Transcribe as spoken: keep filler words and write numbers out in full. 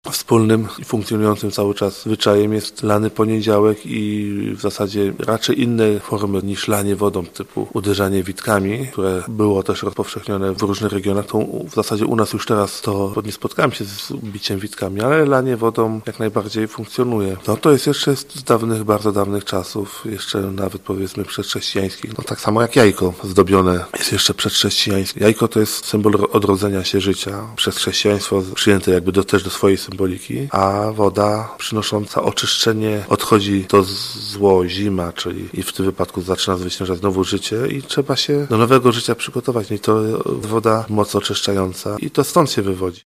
wspólnym i funkcjonującym cały czas zwyczajem jest lany poniedziałek i w zasadzie raczej inne formy niż lanie wodą, typu uderzanie witkami, które było też rozpowszechnione w różnych regionach. To w zasadzie u nas już teraz to nie spotkałem się z biciem witkami, ale lanie wodą jak najbardziej funkcjonuje. No to jest jeszcze z dawnych, bardzo dawnych czasów, jeszcze nawet powiedzmy przedchrześcijańskich. No tak samo jak jajko zdobione jest jeszcze przedchrześcijańskie. Jajko to jest symbol odrodzenia się życia. Przez chrześcijaństwo przyjęte jakby do, też do swojej symboliki, a woda przynosząca oczyszczenie, odchodzi to zło, zima, czyli i w tym wypadku zaczyna zwyciężać znowu życie i trzeba się do nowego życia przygotować. I to woda moc oczyszczająca i to stąd się wywodzi.